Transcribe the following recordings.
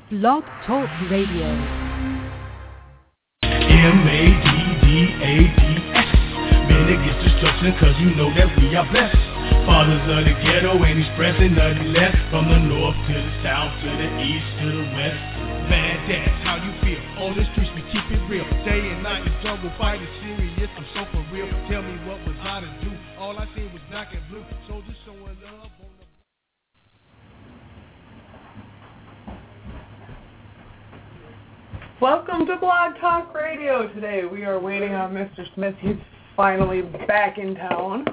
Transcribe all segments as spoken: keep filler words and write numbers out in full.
Blog Talk Radio. M A D D A D S. Men against destruction, cause you know that we are blessed. Fathers of the ghetto ain't expressing nothing less. From the north to the south, to the east, to the west. Man, that's how you feel. On the streets we keep it real. Day and night the struggle fight is serious. I'm so for real. Tell me what was I to do? All I seen was black and blue. Soldiers showing love on the... Welcome to Blog Talk Radio. Today we are waiting on Mister Smith. He's finally back in town.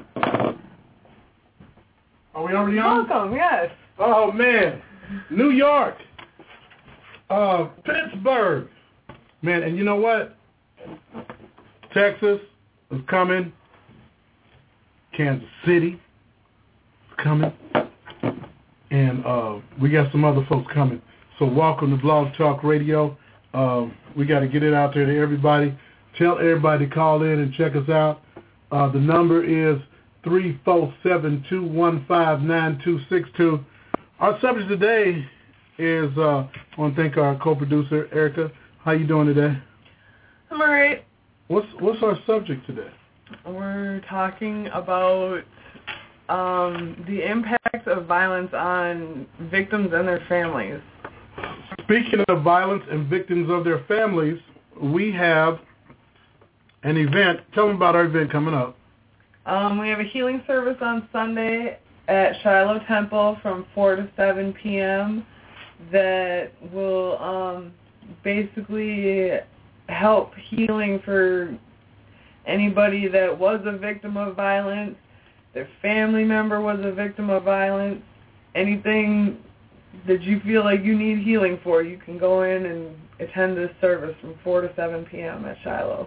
Are we already on? Welcome, yes. Oh, man. New York. Uh, Pittsburgh. Man, and you know what? Texas is coming. Kansas City is coming. And uh, we got some other folks coming. So welcome to Blog Talk Radio. Uh, we got to get it out there to everybody. Tell everybody to call in and check us out. Uh, the number is three four seven, two one five, nine two six two. Our subject today is, uh, I want to thank our co-producer, Erica. How you doing today? I'm all right. What's, what's our subject today? We're talking about um, the impact of violence on victims and their families. Speaking of violence and victims of their families, we have an event. Tell them about our event coming up. Um, we have a healing service on Sunday at Shiloh Temple from four to seven p.m. that will um, basically help healing for anybody that was a victim of violence, their family member was a victim of violence, anything that you feel like you need healing for, you can go in and attend this service from four to seven p.m. at Shiloh.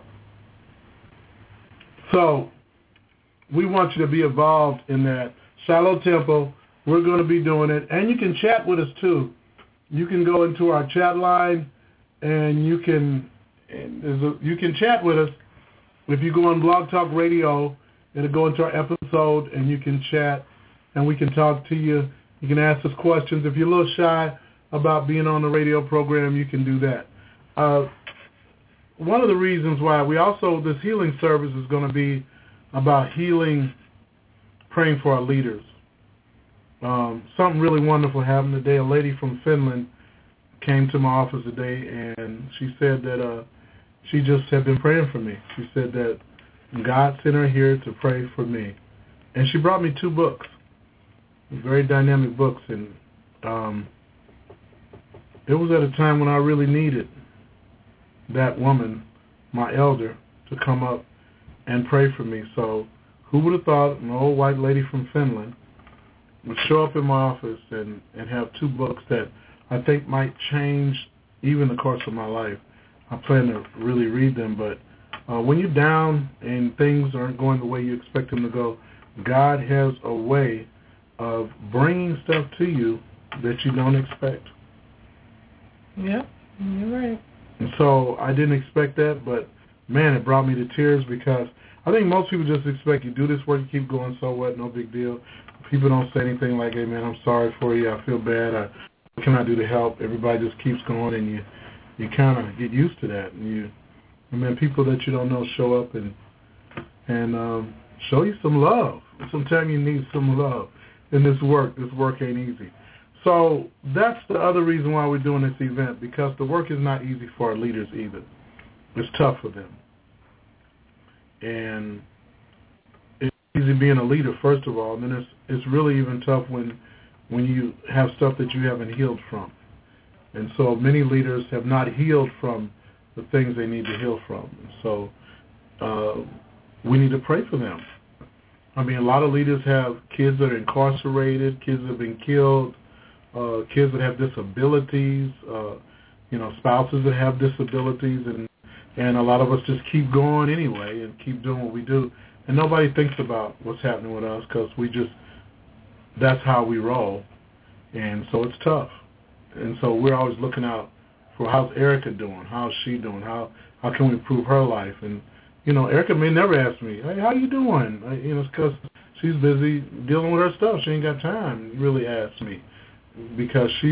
So we want you to be involved in that. Shiloh Temple, we're going to be doing it. And you can chat with us, too. You can go into our chat line, and you can and there's a, you can chat with us. If you go on Blog Talk Radio, it'll go into our episode, and you can chat, and we can talk to you. You can ask us questions. If you're a little shy about being on the radio program, you can do that. Uh, one of the reasons why we also, this healing service is going to be about healing, praying for our leaders. Um, something really wonderful happened today. A lady from Finland came to my office today, and she said that uh, she just had been praying for me. She said that God sent her here to pray for me. And she brought me two books, very dynamic books, and um, it was at a time when I really needed that woman, my elder, to come up and pray for me. So who would have thought an old white lady from Finland would show up in my office and, and have two books that I think might change even the course of my life. I plan to really read them, but uh, when you're down and things aren't going the way you expect them to go, God has a way of bringing stuff to you that you don't expect. Yeah, you're right. And so I didn't expect that, but man, it brought me to tears because I think most people just expect you do this work, you keep going, so what, no big deal. People don't say anything like, hey, man, I'm sorry for you, I feel bad, I, what can I do to help? Everybody just keeps going, and you you kind of get used to that. And you, and then people that you don't know show up and and um, show you some love. Sometimes you need some love in this work. This work ain't easy. So that's the other reason why we're doing this event, because the work is not easy for our leaders either. It's tough for them. And it's easy being a leader, first of all, and then it's it's really even tough when when you have stuff that you haven't healed from. And so many leaders have not healed from the things they need to heal from. And so uh, we need to pray for them. I mean, a lot of leaders have kids that are incarcerated, kids that have been killed, uh, kids that have disabilities, uh, you know, spouses that have disabilities, and and a lot of us just keep going anyway and keep doing what we do. And nobody thinks about what's happening with us because we just, that's how we roll. And so it's tough. And so we're always looking out for how's Erica doing, how's she doing, how how can we improve her life. And, you know, Erica may never ask me, hey, how you doing? I, you know, it's because she's busy dealing with her stuff. She ain't got time to really ask me because she's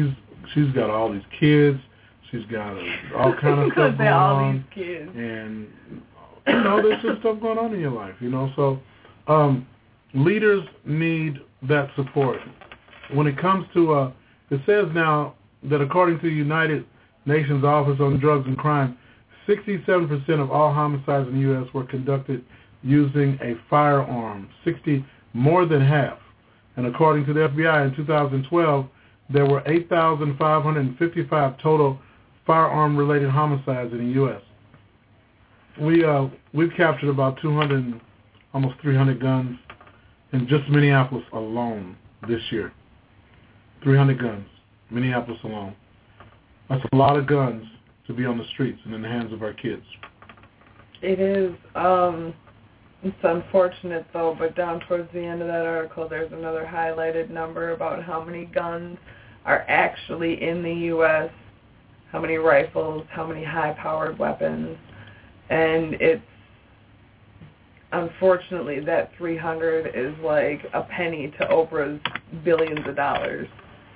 she's got all these kids. She's got uh, all kind of stuff going all on. These kids. And, you know, there's just stuff going on in your life, you know. So um, leaders need that support. When it comes to, uh, it says now that according to the United Nations Office on Drugs and Crime, sixty-seven percent of all homicides in the U S were conducted using a firearm, sixty more than half. And according to the F B I in two thousand twelve, there were eight thousand five hundred fifty-five total firearm-related homicides in the U S. We uh, we've captured about two hundred, almost three hundred guns in just Minneapolis alone this year. three hundred guns, Minneapolis alone. That's a lot of guns to be on the streets and in the hands of our kids. It is. Um, it's unfortunate, though, but down towards the end of that article, there's another highlighted number about how many guns are actually in the U S, how many rifles, how many high-powered weapons, and it's, unfortunately, that three hundred is like a penny to Oprah's billions of dollars.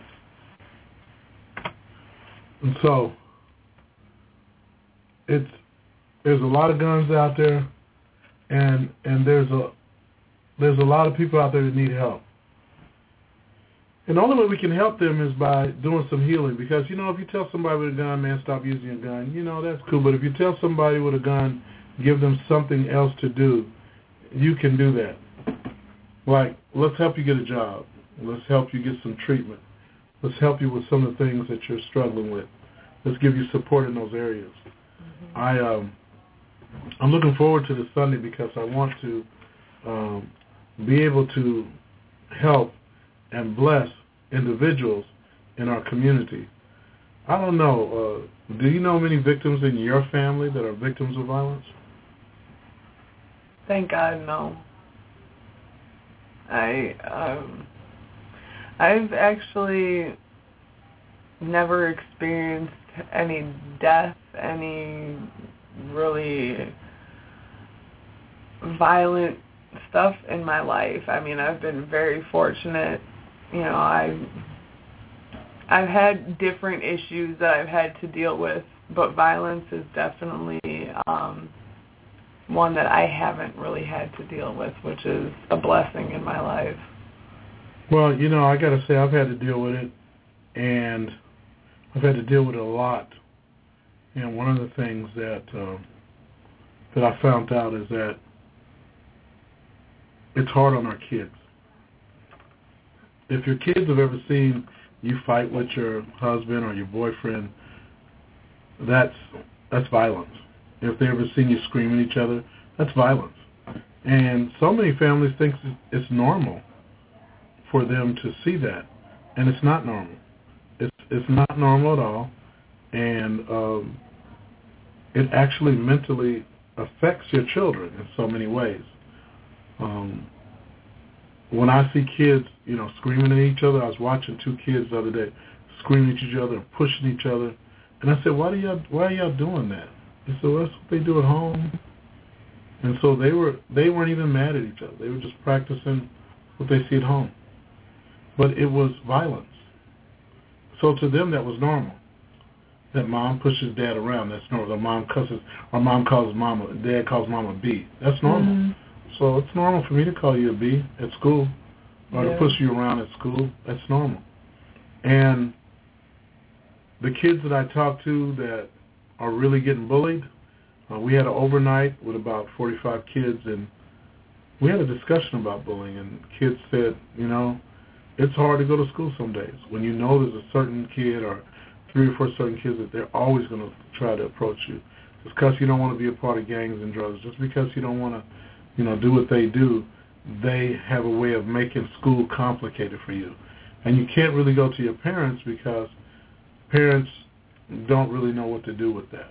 And so, it's there's a lot of guns out there, and and there's a there's a lot of people out there that need help. And the only way we can help them is by doing some healing. Because, you know, if you tell somebody with a gun, man, stop using a gun, you know, that's cool. But if you tell somebody with a gun, give them something else to do, you can do that. Like, let's help you get a job. Let's help you get some treatment. Let's help you with some of the things that you're struggling with. Let's give you support in those areas. Mm-hmm. I, um, I'm looking forward to this Sunday because I want to um, be able to help and bless individuals in our community. I don't know, uh, do you know many victims in your family that are victims of violence? Thank God, no. I, um, I've actually never experienced any death, any really violent stuff in my life. I mean, I've been very fortunate. You know, I've, I've had different issues that I've had to deal with, but violence is definitely um, one that I haven't really had to deal with, which is a blessing in my life. Well, you know, I got to say I've had to deal with it, and I've had to deal with it a lot. And one of the things that uh, that I found out is that it's hard on our kids. If your kids have ever seen you fight with your husband or your boyfriend, that's that's violence. If they've ever seen you scream at each other, that's violence. And so many families think it's normal for them to see that, and it's not normal. It's it's not normal at all, and um, it actually mentally affects your children in so many ways. Um, when I see kids, you know, screaming at each other, I was watching two kids the other day screaming at each other and pushing each other, and I said, "Why do y'all? Why are y'all doing that?" They said, "Well, that's what they do at home." And so they were they weren't even mad at each other. They were just practicing what they see at home. But it was violence. So to them, that was normal. That mom pushes dad around, that's normal. That mom cusses, or mom calls mama, dad calls mama a B. That's normal. Mm-hmm. So it's normal for me to call you a B at school, or yeah. to push you around at school. That's normal. And the kids that I talk to that are really getting bullied, uh, we had an overnight with about forty-five kids, and we had a discussion about bullying, and kids said, you know, it's hard to go to school some days when you know there's a certain kid or three or four certain kids that they're always going to try to approach you. Just because you don't want to be a part of gangs and drugs, just because you don't want to, you know, do what they do, they have a way of making school complicated for you. And you can't really go to your parents because parents don't really know what to do with that.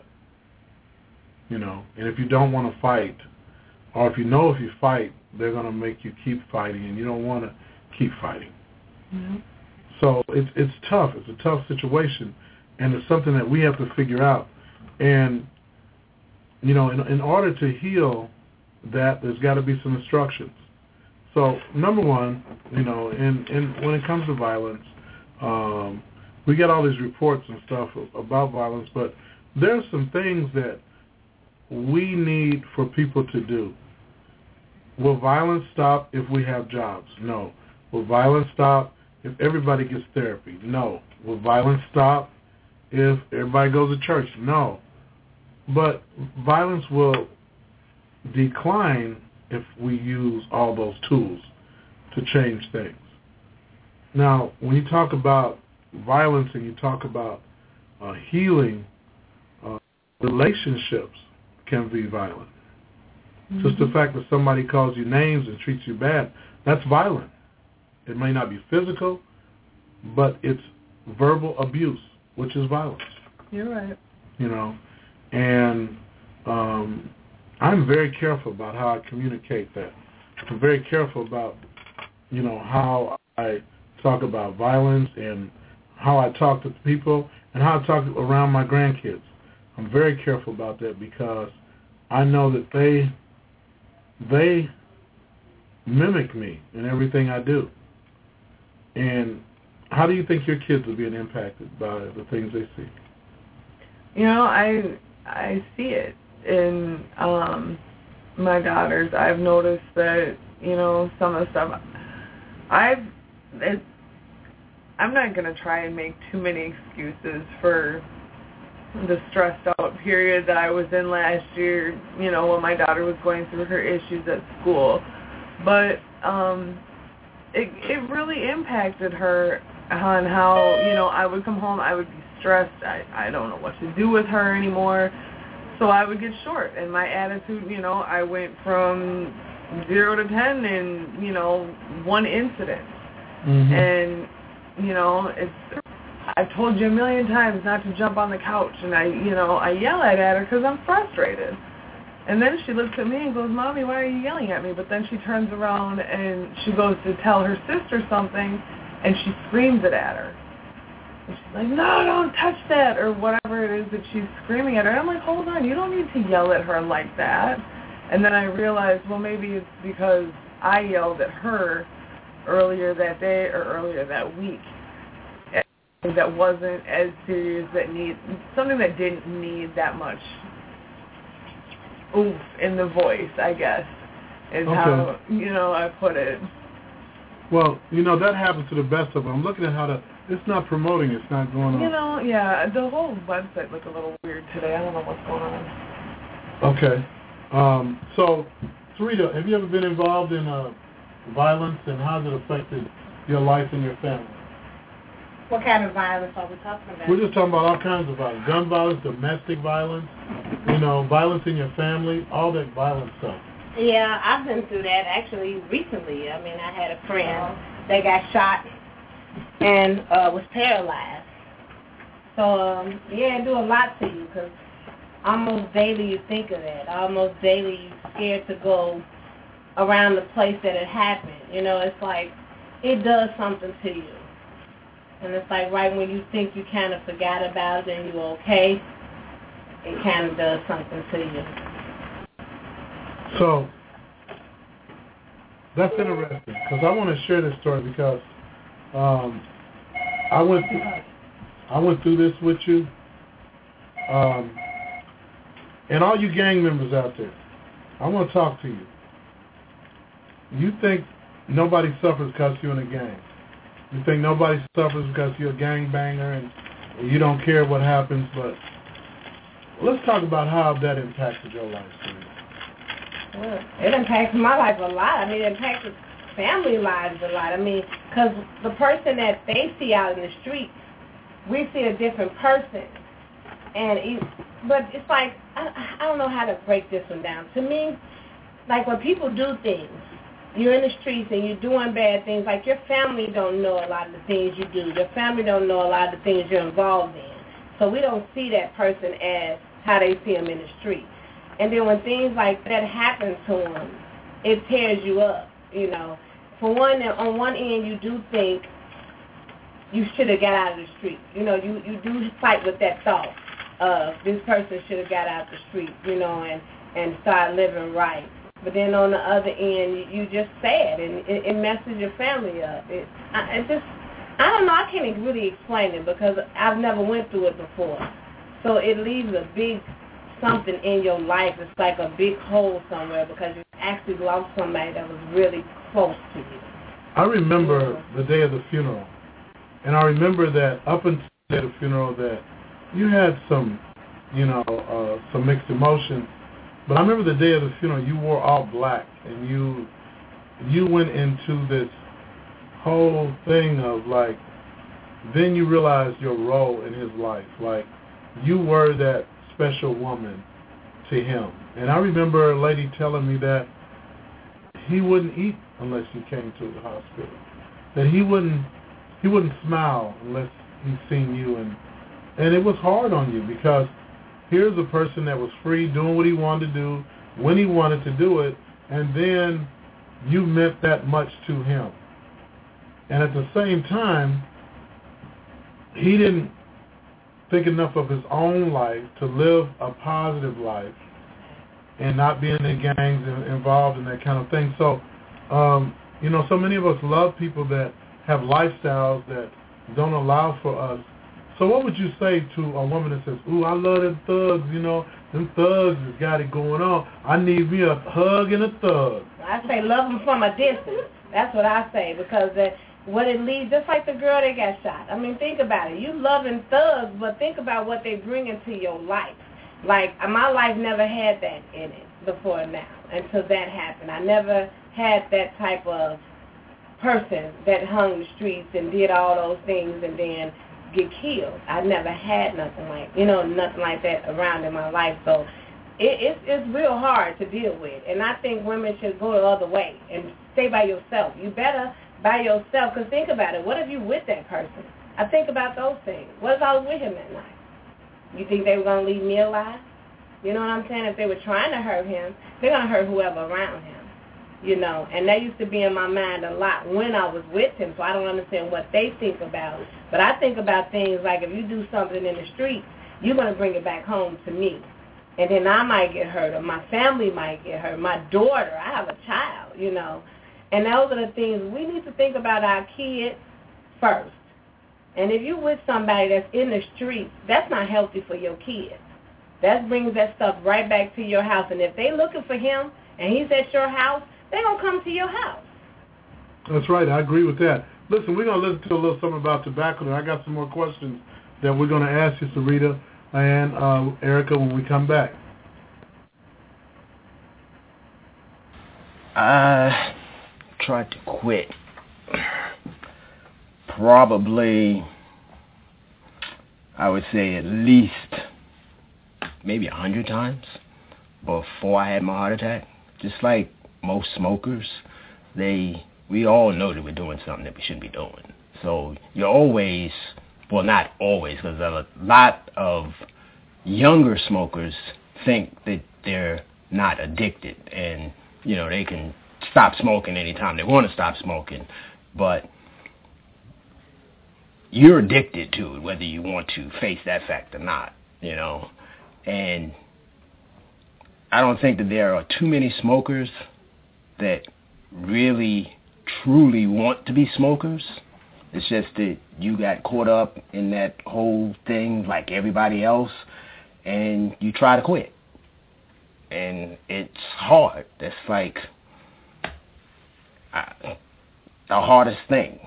You know, and if you don't want to fight, or if you know if you fight, they're going to make you keep fighting, and you don't want to keep fighting. Mm-hmm. So it's it's tough. It's a tough situation, and it's something that we have to figure out. And, you know, in, in order to heal that, there's got to be some instructions. So number one, you know, in, in when it comes to violence, um, we get all these reports and stuff about violence, but there's some things that we need for people to do. Will violence stop if we have jobs? No. Will violence stop if everybody gets therapy? No. Will violence stop if everybody goes to church? No. But violence will decline if we use all those tools to change things. Now, when you talk about violence and you talk about uh, healing, uh, relationships can be violent. Mm-hmm. Just the fact that somebody calls you names and treats you bad, that's violent. It may not be physical, but it's verbal abuse, which is violence. You're right. You know, and um, I'm very careful about how I communicate that. I'm very careful about, you know, how I talk about violence and how I talk to people and how I talk around my grandkids. I'm very careful about that because I know that they they mimic me in everything I do. And how do you think your kids are being impacted by the things they see? You know, I I see it in um, my daughters. I've noticed that, you know, some of the stuff I've it, I'm not going to try and make too many excuses for the stressed out period that I was in last year, you know, when my daughter was going through her issues at school. But um, it, it really impacted her on how, you know, I would come home, I would be stressed, I, I don't know what to do with her anymore, so I would get short. And my attitude, you know, I went from zero to ten in, you know, one incident. Mm-hmm. And, you know, it's... I've told you a million times not to jump on the couch, and I, you know, I yell at her because I'm frustrated. And then she looks at me and goes, "Mommy, why are you yelling at me?" But then she turns around and she goes to tell her sister something, and she screams it at her. And she's like, "No, don't touch that," or whatever it is that she's screaming at her. And I'm like, hold on, you don't need to yell at her like that. And then I realized, well, maybe it's because I yelled at her earlier that day or earlier that week. That wasn't as serious, that need something that didn't need that much oomph in the voice, I guess, is okay. How, you know, I put it. Well, you know, that happens to the best of them. I'm looking at how to, it's not promoting, it's not going on. You know, yeah, the whole website looked a little weird today. I don't know what's going on. Okay. Um, so, Sarita, have you ever been involved in uh, violence, and how has it affected your life and your family? What kind of violence are we talking about? We're just talking about all kinds of violence. Gun violence, domestic violence, you know, violence in your family, all that violent stuff. Yeah, I've been through that actually recently. I mean, I had a friend that got shot and uh, was paralyzed. So, um, yeah, it do a lot to you because almost daily you think of that. Almost daily you're scared to go around the place that it happened. You know, it's like it does something to you. And it's like right when you think you kind of forgot about it and you're okay, it kind of does something to you. So, that's interesting because I want to share this story because um, I went through, I went through this with you. Um, and all you gang members out there, I want to talk to you. You think nobody suffers because you're in a gang. You think nobody suffers because you're a gangbanger and you don't care what happens, but let's talk about how that impacted your life. Well, it impacted my life a lot. I mean, it impacted family lives a lot. I mean, because the person that they see out in the street, we see a different person. And it, but it's like, I, I don't know how to break this one down. To me, like when people do things, you're in the streets and you're doing bad things, like your family don't know a lot of the things you do. Your family don't know a lot of the things you're involved in. So we don't see that person as how they see them in the street. And then when things like that happen to them, it tears you up, you know. For one, on one end, you do think you should have got out of the street. You know, you, you do fight with that thought of this person should have got out the street, you know, and, and start living right. But then on the other end, you just sad, and it, it messes your family up. It, I, it just, I don't know. I can't really explain it because I've never went through it before. So it leaves a big something in your life. It's like a big hole somewhere because you actually lost somebody that was really close to you. I remember yeah. the day of the funeral, and I remember that up until the day of the funeral that you had some, you know, uh, some mixed emotions. But I remember the day of the funeral, you wore all black, and you you went into this whole thing of like, then you realized your role in his life. Like, you were that special woman to him. And I remember a lady telling me that he wouldn't eat unless you came to the hospital. That he wouldn't he wouldn't smile unless he'd seen you. And, and it was hard on you because here's a person that was free, doing what he wanted to do, when he wanted to do it, and then you meant that much to him. And at the same time, he didn't think enough of his own life to live a positive life and not being in gangs and involved in that kind of thing. So, um, you know, so many of us love people that have lifestyles that don't allow for us. So what would you say to a woman that says, ooh, I love them thugs, you know, them thugs has got it going on. I need me a hug and a thug. I say love them from a distance. That's what I say because that what it leads, just like the girl that got shot. I mean, think about it. You loving thugs, but think about what they bring into your life. Like, my life never had that in it before now, until that happened. I never had that type of person that hung the streets and did all those things and then get killed. I never had nothing like, you know, nothing like that around in my life. So it, it's, it's real hard to deal with. And I think women should go the other way and stay by yourself. You better by yourself, because think about it. What if you with that person? I think about those things. What if I was with him that night? You think they were going to leave me alive? You know what I'm saying? If they were trying to hurt him, they're going to hurt whoever around him. You know, and that used to be in my mind a lot when I was with him, so I don't understand what they think about. But I think about things like if you do something in the street, you're going to bring it back home to me. And then I might get hurt, or my family might get hurt, my daughter, I have a child, you know. And those are the things, we need to think about our kids first. And if you're with somebody that's in the streets, that's not healthy for your kids. That brings that stuff right back to your house. And if they're looking for him and he's at your house, they're going to come to your house. That's right. I agree with that. Listen, we're going to listen to a little something about tobacco. And I got some more questions that we're going to ask you, Sarita and uh, Erica, when we come back. I tried to quit probably, I would say at least maybe a hundred times before I had my heart attack. Just like most smokers, they we all know that we're doing something that we shouldn't be doing. So you're always, well, not always, because a lot of younger smokers think that they're not addicted and, you know, they can stop smoking anytime they want to stop smoking. But you're addicted to it, whether you want to face that fact or not, you know. And I don't think that there are too many smokers that really, truly want to be smokers. It's just that you got caught up in that whole thing like everybody else, and you try to quit. And it's hard. That's like uh, the hardest thing.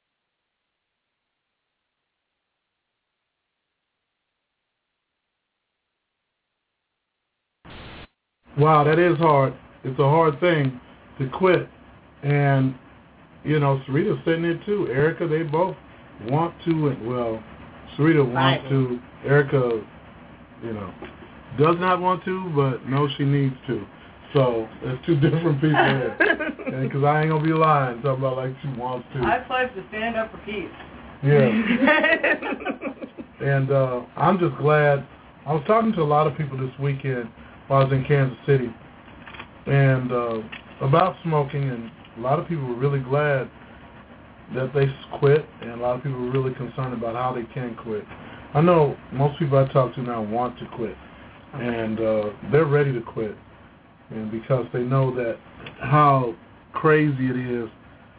Wow, that is hard. It's a hard thing to quit. And, you know, Sarita's sitting there too. Erica, they both want to, and well, Sarita wants to. Erica, you know, does not want to, but knows she needs to. So, there's two different people here. Because I ain't going to be lying, talking about like she wants to. I pledge to stand up for peace. Yeah. And uh, I'm just glad. I was talking to a lot of people this weekend while I was in Kansas City, and uh, about smoking, and a lot of people were really glad that they quit, and a lot of people were really concerned about how they can quit. I know most people I talk to now want to quit, and uh, they're ready to quit, and because they know that how crazy it is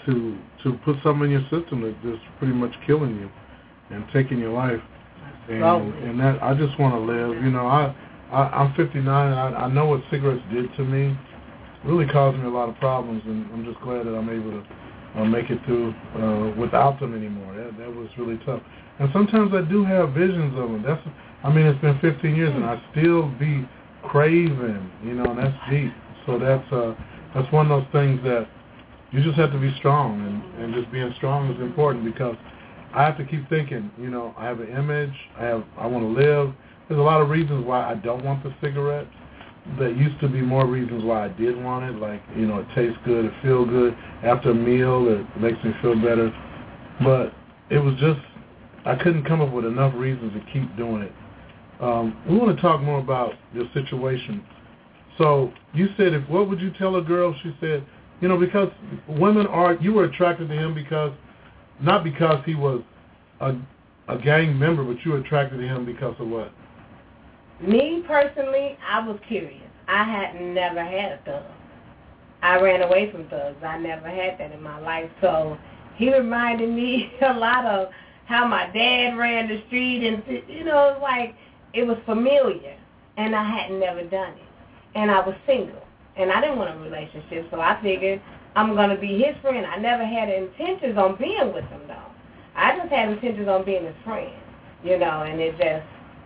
to to put something in your system that's just pretty much killing you and taking your life. And, and that I just want to live. You know, I, I I'm fifty-nine. And I, I know what cigarettes did to me. It really caused me a lot of problems, and I'm just glad that I'm able to uh, make it through uh, without them anymore. That that was really tough. And sometimes I do have visions of them. That's I mean, it's been fifteen years, and I still be craving. You know, and that's deep. So that's uh that's one of those things that you just have to be strong, and, and just being strong is important because I have to keep thinking, you know, I have an image, I have, I want to live. There's a lot of reasons why I don't want the cigarettes. There used to be more reasons why I did want it, like, you know, it tastes good, it feels good. After a meal, it makes me feel better. But it was just, I couldn't come up with enough reasons to keep doing it. Um, we want to talk more about your situation. So you said, if what would you tell a girl? She said, you know, because women are, you were attracted to him because, not because he was a, a gang member, but you were attracted to him because of what? Me, personally, I was curious. I had never had a thug. I ran away from thugs. I never had that in my life. So he reminded me a lot of how my dad ran the street. And, you know, it was like it was familiar. And I had never done it. And I was single. And I didn't want a relationship. So I figured I'm going to be his friend. I never had intentions on being with him, though. I just had intentions on being his friend, you know, and it just,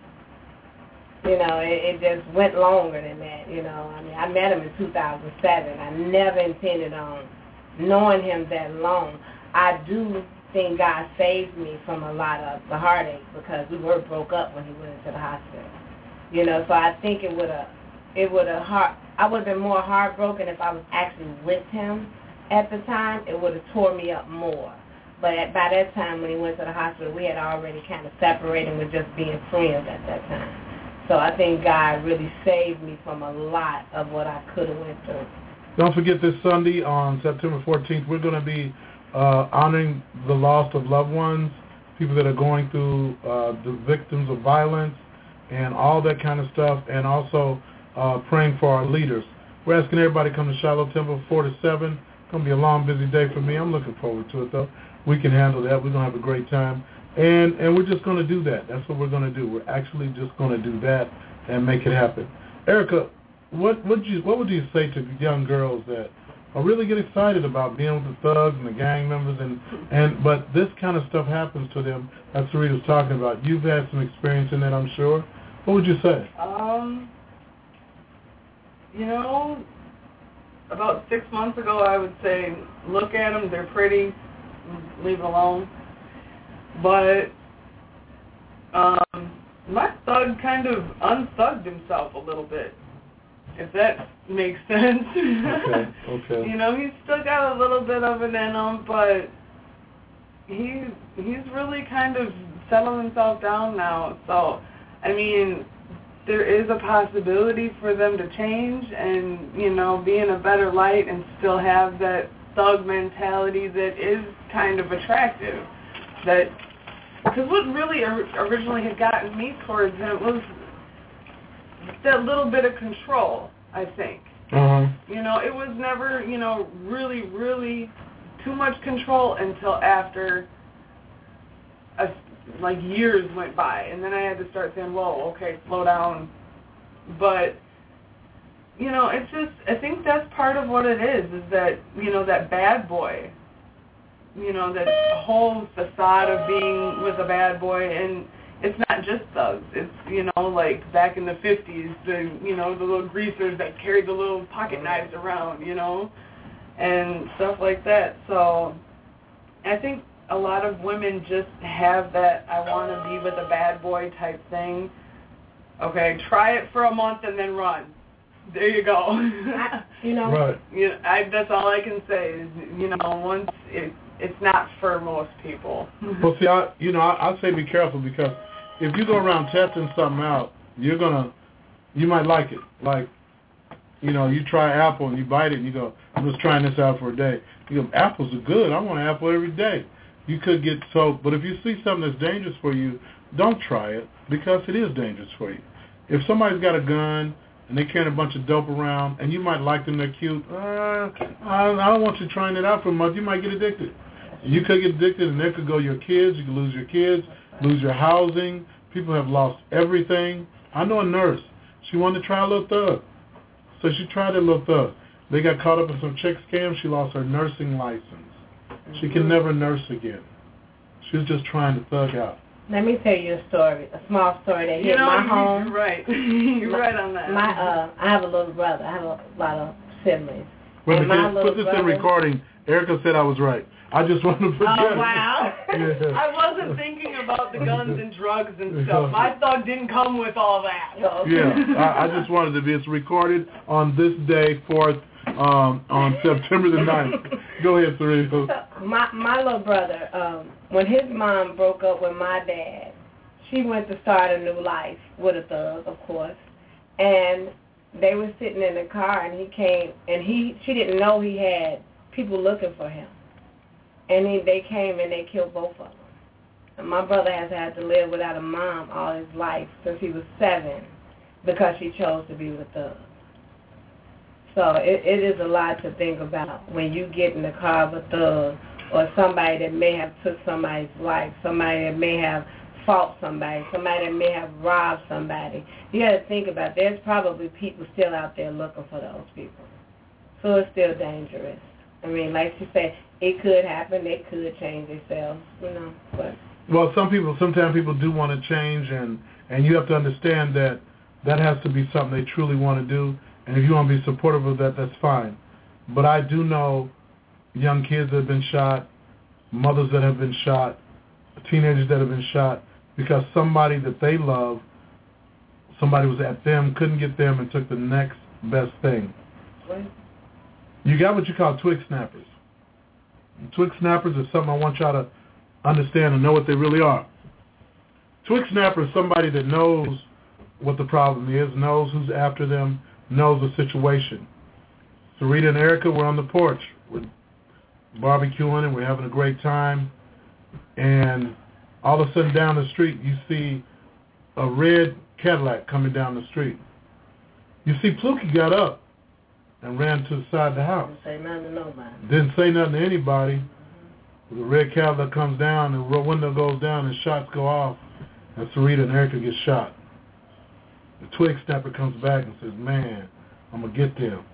you know, it, it just went longer than that, you know. I mean, I met him in two thousand seven. I never intended on knowing him that long. I do think God saved me from a lot of the heartache because we were broke up when he went into the hospital, you know, so I think it would have, it would have, heart, I would have been more heartbroken if I was actually with him at the time. It would have tore me up more. But at, by that time, when he went to the hospital, we had already kind of separated with just being friends at that time. So I think God really saved me from a lot of what I could have went through. Don't forget this Sunday on September fourteenth, we're going to be uh, honoring the loss of loved ones, people that are going through uh, the victims of violence and all that kind of stuff, and also uh, praying for our leaders. We're asking everybody to come to Shiloh Temple four to seven. It's going to be a long, busy day for me. I'm looking forward to it, though. We can handle that. We're going to have a great time. And and we're just going to do that. That's what we're going to do. We're actually just going to do that and make it happen. Erica, what would you what would you say to young girls that are really get excited about being with the thugs and the gang members, and, and but this kind of stuff happens to them? That's what Rita's talking about. You've had some experience in that, I'm sure. What would you say? Um, you know, about six months ago, I would say, look at them. They're pretty. Leave it alone. But um, my thug kind of unthugged himself a little bit, if that makes sense. Okay, okay. You know, he's still got a little bit of it in him, but he he's really kind of settled himself down now. So, I mean, there is a possibility for them to change and, you know, be in a better light and still have that thug mentality that is kind of attractive. That, because what really originally had gotten me towards him was that little bit of control, I think. Uh-huh. You know, it was never, you know, really, really too much control until after, a, like, years went by. And then I had to start saying, whoa, okay, slow down. But, you know, it's just, I think that's part of what it is, is that, you know, that bad boy, you know, that whole facade of being with a bad boy. And it's not just thugs. It's, you know, like back in the fifties, the, you know, the little greasers that carried the little pocket knives around, you know, and stuff like that. So I think a lot of women just have that I want to be with a bad boy type thing. Okay, try it for a month and then run. There you go. I, you know, right. You know, I, that's all I can say is, you know, once it, it's not for most people. Well, see, I, you know, I, I say be careful, because if you go around testing something out, you're gonna, you might like it. Like, you know, you try apple and you bite it and you go, I'm just trying this out for a day. You go, apples are good. I want an apple every day. You could get so, but if you see something that's dangerous for you, don't try it, because it is dangerous for you. If somebody's got a gun and they're carrying a bunch of dope around, and you might like them, they're cute. Uh, I, I don't want you trying it out for a month. You might get addicted. You could get addicted, and there could go your kids. You could lose your kids, lose your housing. People have lost everything. I know a nurse. She wanted to try a little thug. So she tried a little thug. They got caught up in some chick scam. She lost her nursing license. She can never nurse again. She was just trying to thug out. Let me tell you a story, a small story that hit you know, my home. You're right. You're my, right on that. My, uh, I have a little brother. I have a lot of siblings. Wait, and my put this brother, in recording. Erica said I was right. I just wanted to forget. Oh, wow. Yeah. I wasn't thinking about the guns and drugs and stuff. My thug didn't come with all that. So. Yeah, I, I just wanted to be. It's recorded on this day, fourth, um, on September the ninth. Go ahead, Serena. My, my little brother, um, when his mom broke up with my dad, she went to start a new life with a thug, of course. And they were sitting in the car, and he came, and he she didn't know he had people looking for him. And he, they came and they killed both of them. And my brother has had to live without a mom all his life since he was seven because she chose to be with thugs. So it, it is a lot to think about when you get in the car with a thug or somebody that may have took somebody's life, somebody that may have fought somebody, somebody that may have robbed somebody. You got to think about it. There's probably people still out there looking for those people. So it's still dangerous. I mean, like you said, it could happen. They could change themselves, you know. But well, some people, sometimes people do want to change, and, and you have to understand that that has to be something they truly want to do. And if you want to be supportive of that, that's fine. But I do know young kids that have been shot, mothers that have been shot, teenagers that have been shot because somebody that they love, somebody was at them, couldn't get them, and took the next best thing. what? You got what you call twig snappers. Twig snappers is something I want y'all to understand and know what they really are. Twig snapper is somebody that knows what the problem is, knows who's after them, knows the situation. So Rita and Erica, we're on the porch. We're barbecuing and we're having a great time. And all of a sudden down the street, you see a red Cadillac coming down the street. You see Pluky got up and ran to the side of the house. Didn't say nothing to nobody. Didn't say nothing to anybody. The red Cadillac comes down, and the window goes down, and shots go off, and Sarita and Erica get shot. The twig snapper comes back and says, man, I'm going to get them.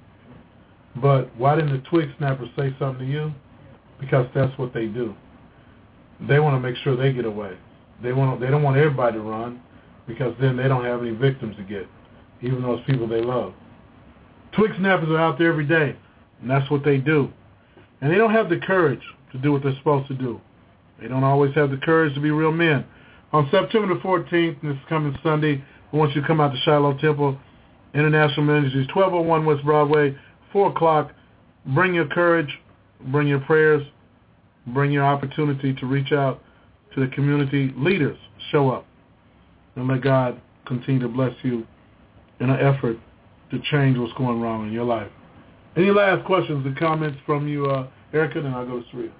But why didn't the twig snapper say something to you? Because that's what they do. They want to make sure they get away. They want. They don't want everybody to run, because then they don't have any victims to get, even those people they love. Twig snappers are out there every day, and that's what they do. And they don't have the courage to do what they're supposed to do. They don't always have the courage to be real men. On September the fourteenth, and this coming Sunday, I want you to come out to Shiloh Temple International Ministries, twelve oh one West Broadway, four o'clock. Bring your courage, bring your prayers, bring your opportunity to reach out to the community leaders. Show up, and let God continue to bless you in an effort to change what's going wrong in your life. Any last questions and comments from you, uh, Erica? Then I'll go to Sarita.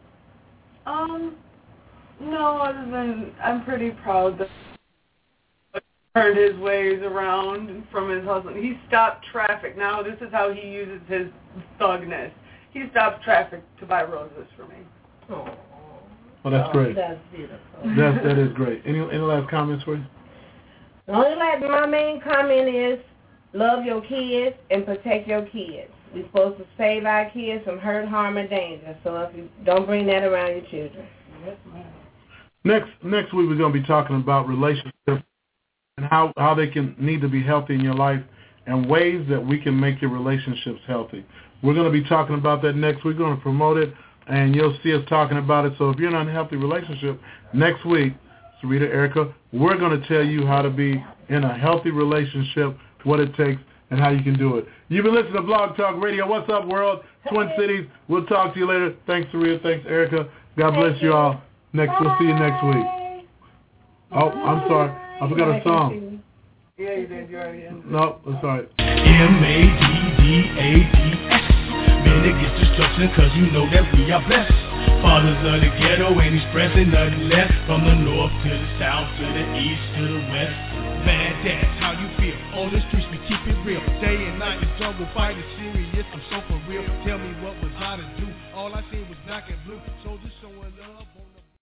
Um, no, other than I'm pretty proud that he turned his ways around from his husband. He stopped traffic. Now this is how he uses his thugness. He stops traffic to buy roses for me. Oh, well, that's great. That's beautiful. That's, that is great. Any, any last comments for you? The only last, my main comment is love your kids and protect your kids. We're supposed to save our kids from hurt, harm, and danger. So if you don't bring that around your children. Yes, ma'am. Next next week we're going to be talking about relationships and how, how they can need to be healthy in your life and ways that we can make your relationships healthy. We're going to be talking about that next week. We're going to promote it, and you'll see us talking about it. So if you're in an unhealthy relationship, next week, Sarita, Erica, we're going to tell you how to be in a healthy relationship, what it takes, and how you can do it. You've been listening to Blog Talk Radio. What's up, world? Twin Cities. We'll talk to you later. Thanks, Sarita. Thanks, Erica. God bless you all. Next, we'll see you next week. Oh, I'm sorry. I forgot a song. Yeah, you did. You already ended. No, that's all right. M A D D A D S. Man, it gets destruction cause you know that we are blessed. Fathers of the ghetto ain't expressing nothing less. From the north to the south to the east to the west. Mad Dash, how you feel? On the streets we keep it real. Day and night the jungle fight is serious, I'm so for real. Tell me what was I to do? All I seen was black and blue. Soldiers showing love.